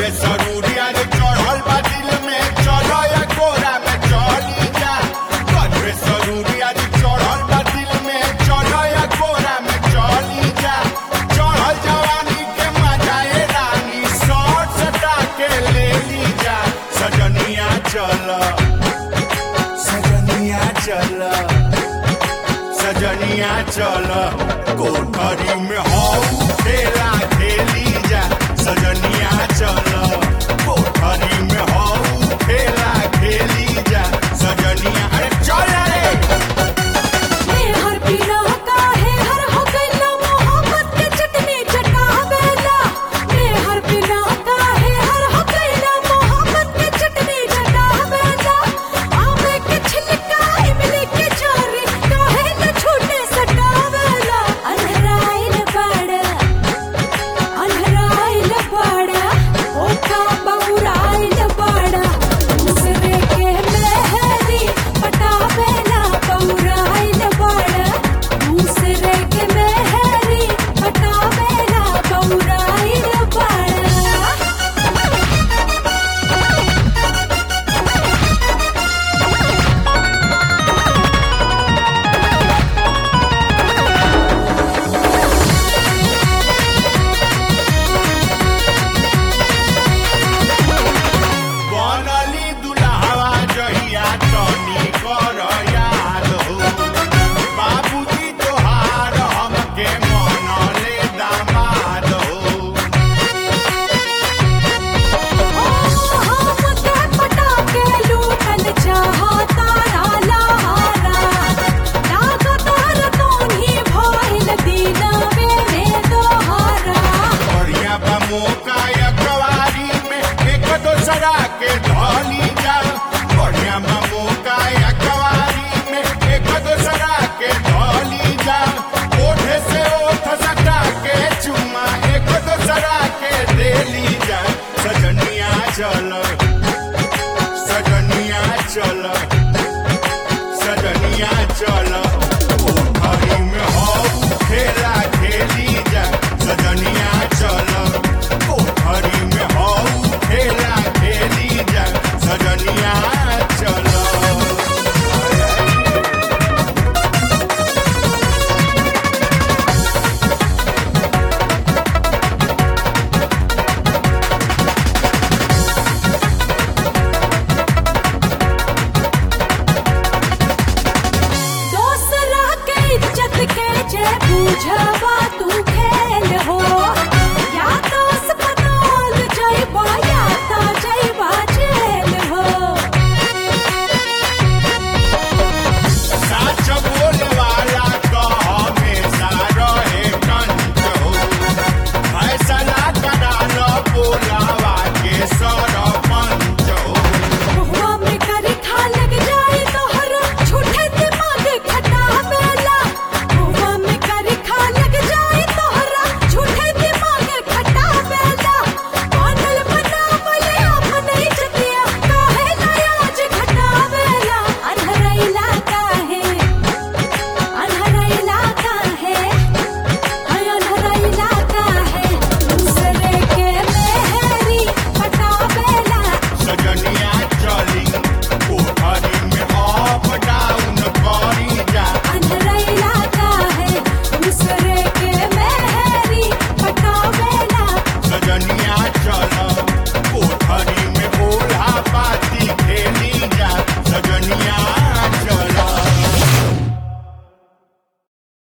सजनिया चल कोठरी में हऊ खेला खेली जा सजनिया चल कोठरी में हऊ खेला खेली जा सजनिया अरे चल रे चल सजनिया चल सजनिया चल कोठरी में हऊ खेला खेली जा सजनिया चल कोठरी में हऊ खेला खेली जा सजनिया चल बुझवा तू खेल हो या तो अस्पताल जइबा या तो जइबा जेल हो सच बोले वाला का हमेशा रहे कंठ हो फैसला करा लो बोलावा के सरपंच हो मुहवा में करी खा लग जाए तोहरा झूठे दिमाग खटा बेला मुहवा में करी खा लग जाए तोहरा झूठे दिमाग खटा बेला पागल बनावले अपने जतिया काहे लाज खटा बेला अनहरैला काहे हाय अनहरैला काहे दूसरे के मेहरी पटा बेला सजनिया चली कोठरी में अप डाउन करी जा अनहरैला काहे दूसरे के मेहरी पटा बेला सजनिया चल